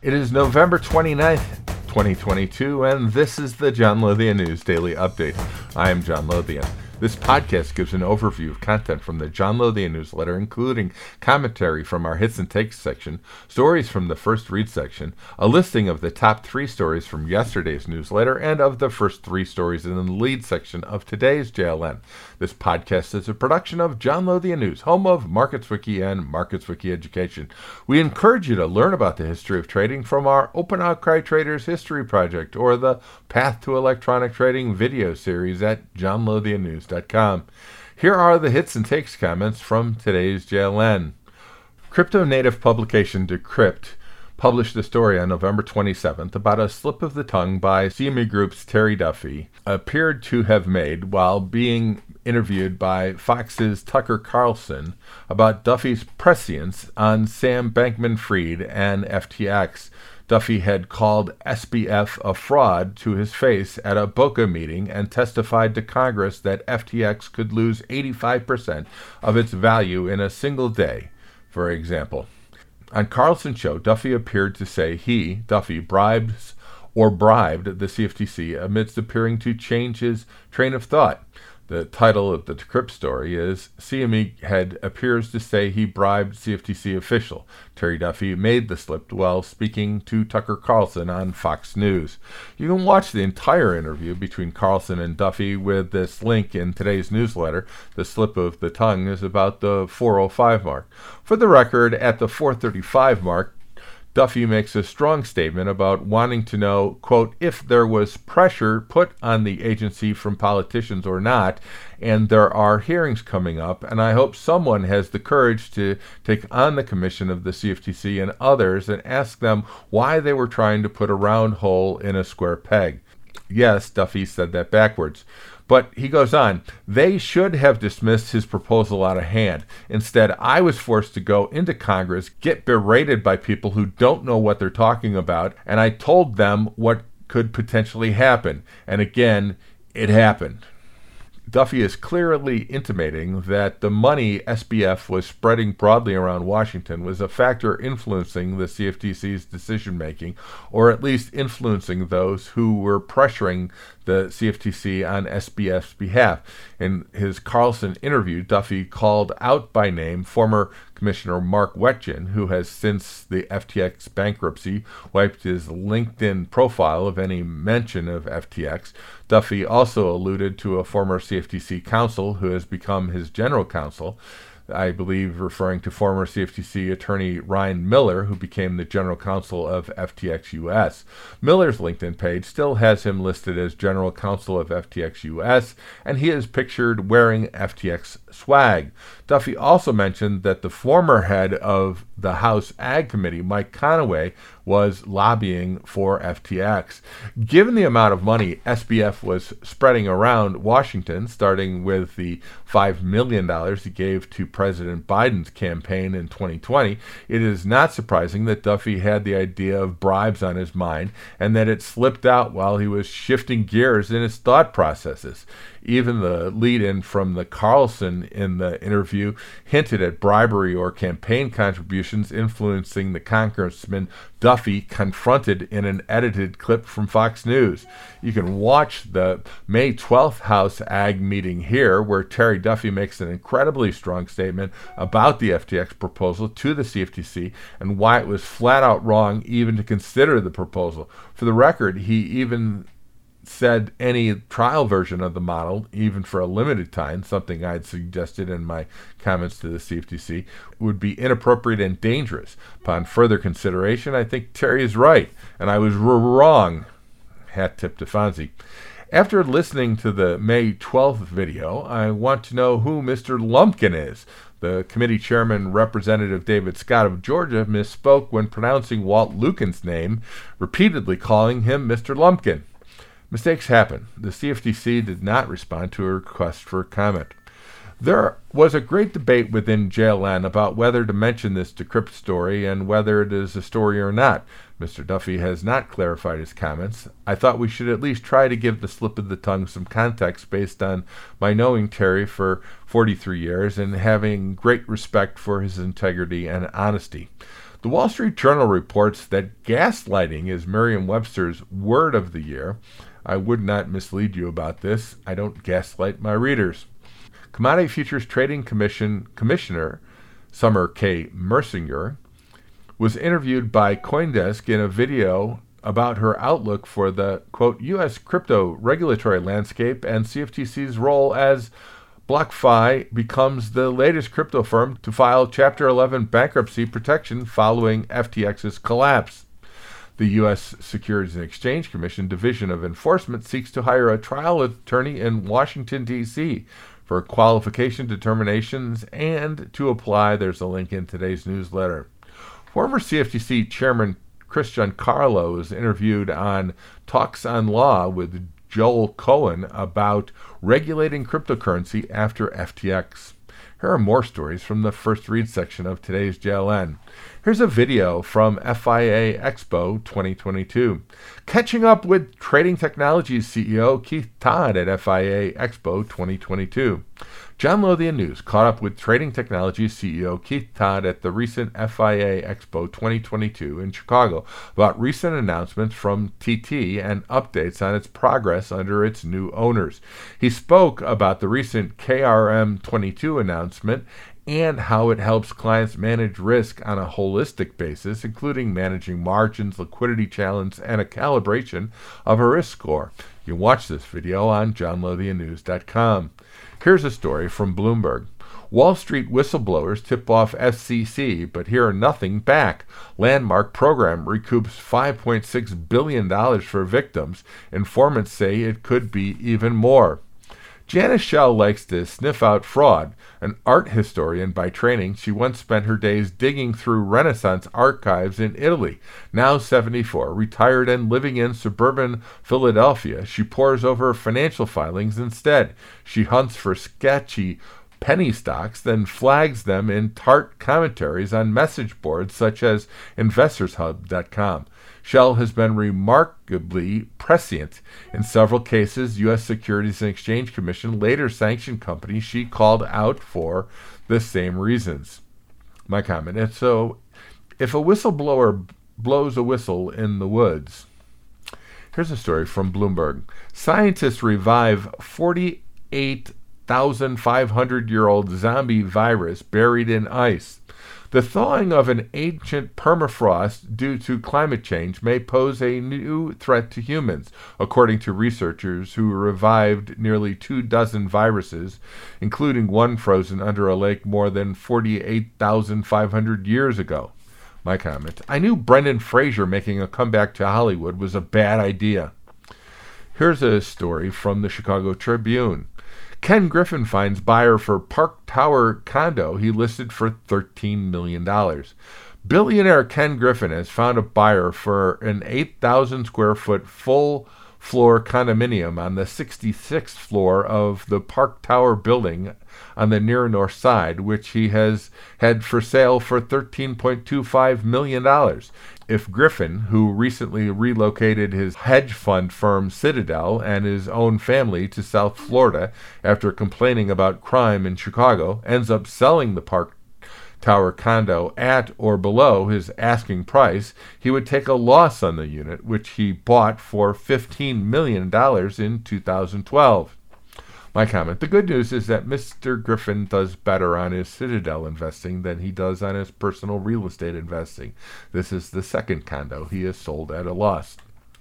It is November 29th, 2022, and this is the John Lothian News Daily Update. I am John Lothian. This podcast gives an overview of content from the John Lothian newsletter, including commentary from our Hits and Takes section, stories from the First Read section, a listing of the top 3 stories from yesterday's newsletter, and of the first 3 stories in the lead section of today's JLN. This podcast is a production of John Lothian News, home of MarketsWiki and MarketsWiki Education. We encourage you to learn about the history of trading from our Open Outcry Traders History Project or the Path to Electronic Trading video series at johnlothiannews.com. Here are the hits and takes comments from today's JLN. Crypto native publication Decrypt published a story on November 27th about a slip of the tongue by CME Group's Terry Duffy appeared to have made while being interviewed by Fox's Tucker Carlson about Duffy's prescience on Sam Bankman-Fried and FTX. Duffy had called SBF a fraud to his face at a BOCA meeting and testified to Congress that FTX could lose 85% of its value in a single day, for example. On Carlson's show, Duffy appeared to say Duffy, bribed the CFTC amidst appearing to change his train of thought. The title of the Decrypt story is CME Head Appears to Say He Bribed CFTC Official. Terry Duffy made the slip while speaking to Tucker Carlson on Fox News. You can watch the entire interview between Carlson and Duffy with this link in today's newsletter. The slip of the tongue is about the 4:05 mark. For the record, at the 4:35 mark, Duffy makes a strong statement about wanting to know, quote, if there was pressure put on the agency from politicians or not, and there are hearings coming up, and I hope someone has the courage to take on the commission of the CFTC and others and ask them why they were trying to put a round hole in a square peg. Yes, Duffy said that backwards. But he goes on, they should have dismissed his proposal out of hand. Instead, I was forced to go into Congress, get berated by people who don't know what they're talking about, and I told them what could potentially happen. And again, it happened. Duffy is clearly intimating that the money SBF was spreading broadly around Washington was a factor influencing the CFTC's decision-making, or at least influencing those who were pressuring the CFTC on SBF's behalf. In his Carlson interview, Duffy called out by name former Commissioner Mark Wetjen, who has since the FTX bankruptcy wiped his LinkedIn profile of any mention of FTX. Duffy also alluded to a former CFTC counsel who has become his general counsel, I believe referring to former CFTC attorney Ryan Miller, who became the general counsel of FTX US. Miller's LinkedIn page still has him listed as general counsel of FTX US, and he is pictured wearing FTX swag. Duffy also mentioned that the former head of the House Ag Committee, Mike Conaway, was lobbying for FTX. Given the amount of money SBF was spreading around Washington, starting with the $5 million he gave to President Biden's campaign in 2020, it is not surprising that Duffy had the idea of bribes on his mind and that it slipped out while he was shifting gears in his thought processes. Even the lead-in from the Carlson in the interview hinted at bribery or campaign contributions influencing the Congressman Duffy confronted in an edited clip from Fox News. You can watch the May 12th House Ag meeting here, where Terry Duffy makes an incredibly strong statement about the FTX proposal to the CFTC and why it was flat out wrong even to consider the proposal. For the record, he even said any trial version of the model, even for a limited time, something I'd suggested in my comments to the CFTC, would be inappropriate and dangerous. Upon further consideration, I think Terry is right, and I was wrong. Hat tip to Fonzie. After listening to the May 12th video, I want to know who Mr. Lumpkin is. The committee chairman, Representative David Scott of Georgia, misspoke when pronouncing Walt Lucan's name, repeatedly calling him Mr. Lumpkin. Mistakes happen. The CFTC did not respond to a request for comment. There was a great debate within JLN about whether to mention this Decrypt story and whether it is a story or not. Mr. Duffy has not clarified his comments. I thought we should at least try to give the slip of the tongue some context based on my knowing Terry for 43 years and having great respect for his integrity and honesty. The Wall Street Journal reports that gaslighting is Merriam-Webster's word of the year. I would not mislead you about this. I don't gaslight my readers. Commodity Futures Trading Commissioner Summer K. Mersinger was interviewed by CoinDesk in a video about her outlook for the, quote, U.S. crypto regulatory landscape and CFTC's role as BlockFi becomes the latest crypto firm to file Chapter 11 bankruptcy protection following FTX's collapse. The U.S. Securities and Exchange Commission Division of Enforcement seeks to hire a trial attorney in Washington, D.C. for qualification determinations and to apply. There's a link in today's newsletter. Former CFTC Chairman Chris Giancarlo is interviewed on Talks on Law with Joel Cohen about regulating cryptocurrency after FTX. Here are more stories from the first read section of today's JLN. Here's a video from FIA Expo 2022. Catching up with Trading Technologies CEO Keith Todd at FIA Expo 2022. John Lothian News caught up with Trading Technologies CEO Keith Todd at the recent FIA Expo 2022 in Chicago about recent announcements from TT and updates on its progress under its new owners. He spoke about the recent KRM22 announcement and how it helps clients manage risk on a holistic basis, including managing margins, liquidity challenge, and a calibration of a risk score. You can watch this video on johnlothiannews.com. Here's a story from Bloomberg. Wall Street whistleblowers tip off FCC, but hear nothing back. Landmark program recoups $5.6 billion for victims. Informants say it could be even more. Janice Schell likes to sniff out fraud. An art historian by training, she once spent her days digging through Renaissance archives in Italy. Now 74, retired and living in suburban Philadelphia, she pores over financial filings instead. She hunts for sketchy penny stocks, then flags them in tart commentaries on message boards such as InvestorsHub.com. Shell has been remarkably prescient. In several cases, U.S. Securities and Exchange Commission later sanctioned companies she called out for the same reasons. My comment is, so if a whistleblower blows a whistle in the woods. Here's a story from Bloomberg. Scientists revive 48,500-year-old zombie virus buried in ice. The thawing of an ancient permafrost due to climate change may pose a new threat to humans, according to researchers who revived nearly 24 viruses, including one frozen under a lake more than 48,500 years ago. My comment, I knew Brendan Fraser making a comeback to Hollywood was a bad idea. Here's a story from the Chicago Tribune. Ken Griffin finds buyer for Park Tower condo he listed for $13 million. Billionaire Ken Griffin has found a buyer for an 8,000 square foot full floor condominium on the 66th floor of the Park Tower building on the near north side, which he has had for sale for $13.25 million. If Griffin, who recently relocated his hedge fund firm Citadel and his own family to South Florida after complaining about crime in Chicago, ends up selling the Park Tower condo at or below his asking price, he would take a loss on the unit, which he bought for $15 million in 2012. My comment, the good news is that Mr. Griffin does better on his Citadel investing than he does on his personal real estate investing. This is the second condo he has sold at a loss.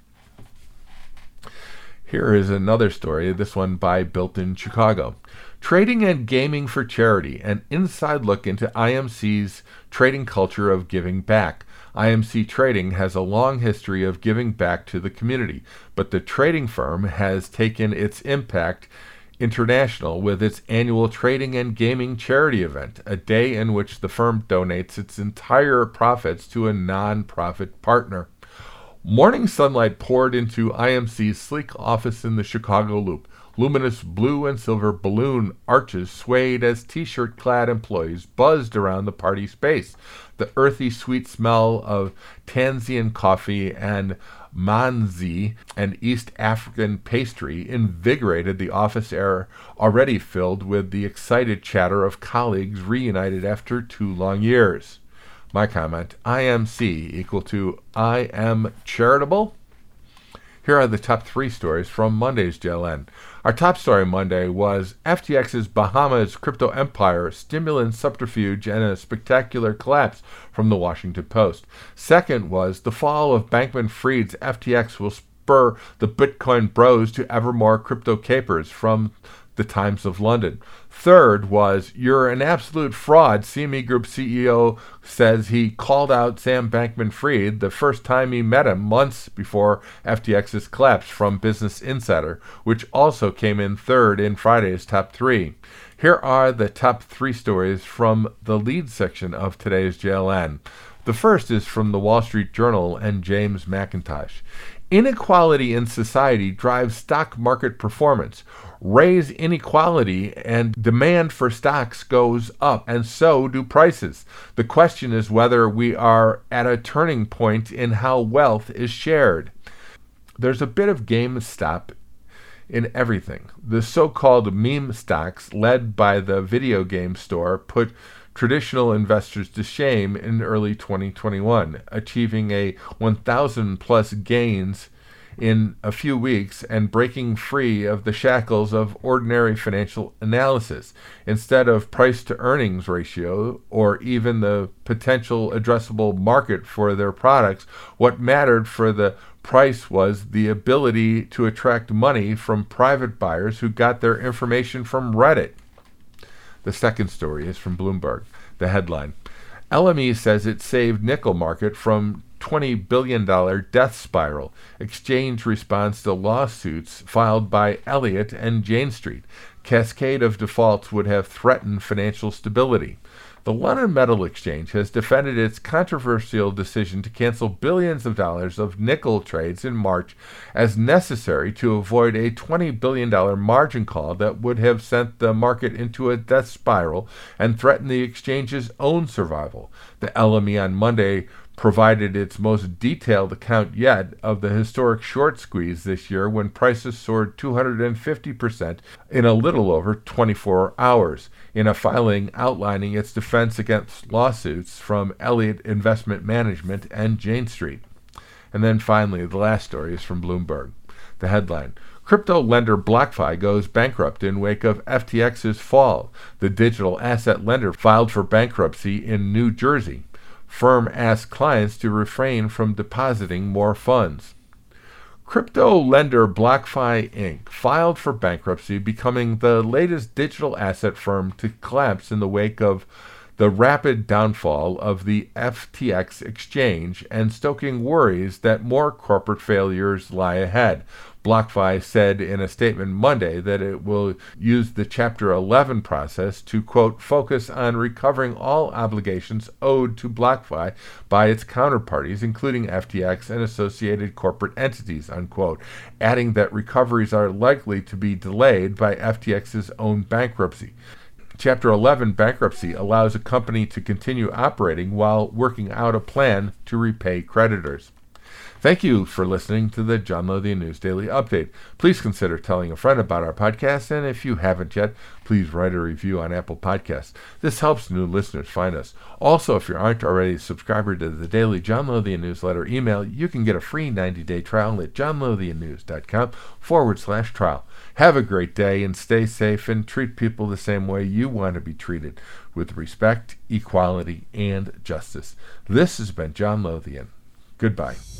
Here is another story, this one by Built in Chicago. Trading and Gaming for Charity, an inside look into IMC's trading culture of giving back. IMC Trading has a long history of giving back to the community, but the trading firm has taken its impact international with its annual Trading and Gaming charity event, a day in which the firm donates its entire profits to a non-profit partner. Morning sunlight poured into IMC's sleek office in the Chicago Loop. Luminous blue and silver balloon arches swayed as t-shirt-clad employees buzzed around the party space. The earthy, sweet smell of Tanzanian coffee and manzi, an East African pastry, invigorated the office air already filled with the excited chatter of colleagues reunited after 2 long years. My comment, IMC equal to I am charitable. Here are the top 3 stories from Monday's JLN. Our top story Monday was FTX's Bahamas crypto empire, stimulant subterfuge, and a spectacular collapse from the Washington Post. Second was the fall of Bankman-Fried's FTX will spur the Bitcoin bros to ever more crypto capers from the Times of London. Third was, you're an absolute fraud. CME Group CEO says he called out Sam Bankman-Fried the first time he met him months before FTX's collapse from Business Insider, which also came in third in Friday's top 3. Here are the top 3 stories from the lead section of today's JLN. The first is from the Wall Street Journal and James McIntosh. Inequality in society drives stock market performance. Raise inequality and demand for stocks goes up, and so do prices. The question is whether we are at a turning point in how wealth is shared. There's a bit of GameStop in everything. The so-called meme stocks, led by the video game store, put traditional investors to shame in early 2021, achieving a 1,000 plus gains in a few weeks and breaking free of the shackles of ordinary financial analysis. Instead of price-to-earnings ratio or even the potential addressable market for their products, what mattered for the price was the ability to attract money from private buyers who got their information from Reddit. The second story is from Bloomberg. The headline, LME says it saved nickel market from $20 billion death spiral. Exchange responds to lawsuits filed by Elliott and Jane Street. Cascade of defaults would have threatened financial stability. The London Metal Exchange has defended its controversial decision to cancel billions of dollars of nickel trades in March as necessary to avoid a $20 billion margin call that would have sent the market into a death spiral and threatened the exchange's own survival. The LME on Monday provided its most detailed account yet of the historic short squeeze this year when prices soared 250% in a little over 24 hours, in a filing outlining its defense against lawsuits from Elliott Investment Management and Jane Street. And then finally, the last story is from Bloomberg. The headline, crypto lender BlockFi goes bankrupt in wake of FTX's fall. The digital asset lender filed for bankruptcy in New Jersey. Firm asks clients to refrain from depositing more funds. Crypto lender BlockFi Inc. filed for bankruptcy, becoming the latest digital asset firm to collapse in the wake of the rapid downfall of the FTX exchange and stoking worries that more corporate failures lie ahead. BlockFi said in a statement Monday that it will use the Chapter 11 process to, quote, focus on recovering all obligations owed to BlockFi by its counterparties, including FTX and associated corporate entities, unquote, adding that recoveries are likely to be delayed by FTX's own bankruptcy. Chapter 11 bankruptcy allows a company to continue operating while working out a plan to repay creditors. Thank you for listening to the John Lothian News Daily Update. Please consider telling a friend about our podcast, and if you haven't yet, please write a review on Apple Podcasts. This helps new listeners find us. Also, if you aren't already a subscriber to the daily John Lothian newsletter email, you can get a free 90-day trial at johnlothiannews.com/trial. Have a great day and stay safe and treat people the same way you want to be treated, with respect, equality, and justice. This has been John Lothian. Goodbye.